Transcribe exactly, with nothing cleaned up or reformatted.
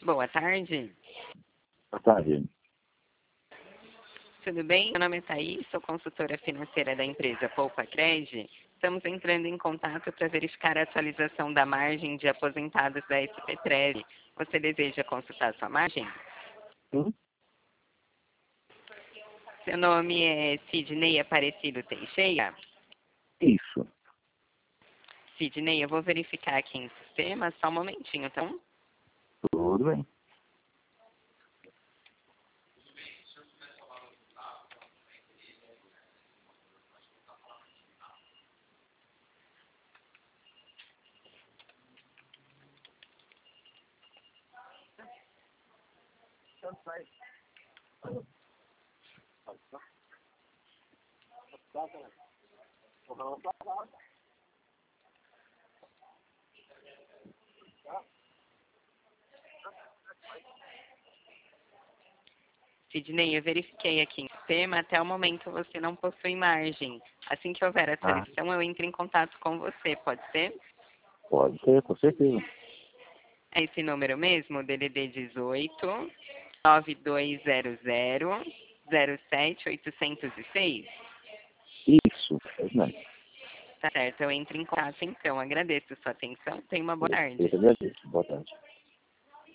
Boa tarde. Boa tarde. Tudo bem? Meu nome é Thaís, sou consultora financeira da empresa Poupa Cred. Estamos entrando em contato para verificar a atualização da margem de aposentados da S P Trevi. Você deseja consultar sua margem? Sim. Seu nome é Sidney Aparecido Teixeira? Isso. Sidney, eu vou verificar aqui em sistema, só um momentinho, tá bom? Tudo bem. Sidney, eu verifiquei aqui em sistema, até o momento você não possui margem. Assim que houver Ah, atualização, eu entro em contato com você, pode ser? pode ser, com certeza. É esse número mesmo, D D D dezoito, nove dois zero zero, zero sete oito zero seis? Isso, é isso mesmo. Tá certo, eu entro em contato então. Agradeço a sua atenção. Tenha uma boa Eu tarde. eu que agradeço. Boa tarde.